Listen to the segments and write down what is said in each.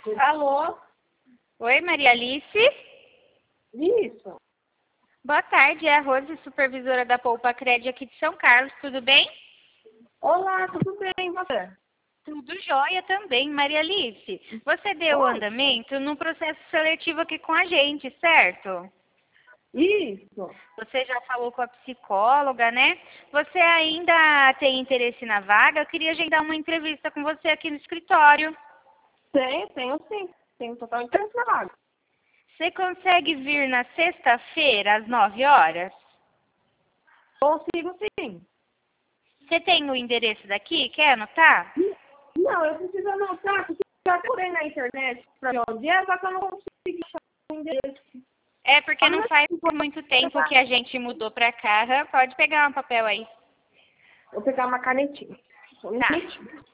Alô? Oi, Maria Alice. Isso. Boa tarde, é a Rose, supervisora da Poupa Cred aqui de São Carlos, tudo bem? Olá, tudo bem, e você? Tudo jóia também, Maria Alice. Você deu Oi. andamento no processo seletivo aqui com a gente, certo? Isso. Você já falou com a psicóloga, né? Você ainda tem interesse na vaga? Eu queria agendar uma entrevista com você aqui no escritório. Tenho sim. Tenho total interesse na vaga. Você consegue vir na sexta-feira, às 9 horas? Consigo sim. Você tem o endereço daqui? Quer anotar? Não, eu preciso anotar, porque eu já procurei na internet pra ver onde é, só que eu não consigo achar o endereço. É porque não faz muito tempo que a gente mudou pra cá. Pode pegar um papel aí. Vou pegar uma canetinha. Só um Tá. minutinho.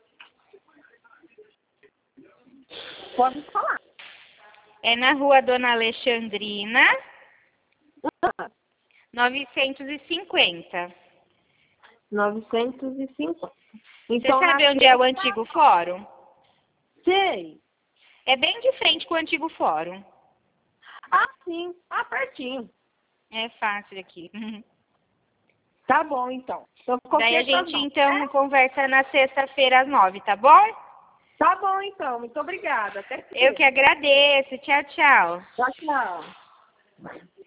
Pode falar. É na rua Dona Alexandrina, Ah, 950. 950. Você Então, sabe na onde é o sexta, antigo fórum? sei. É bem de frente com o antigo fórum. Ah, sim. Ah, pertinho. É fácil aqui. Tá bom, então. Então, Daí a qualquer gente, não. então, conversa na sexta-feira às 9, tá bom? Tá bom, então. Muito obrigada. Até Eu que sexta. agradeço. Tchau, tchau. Tchau, tchau.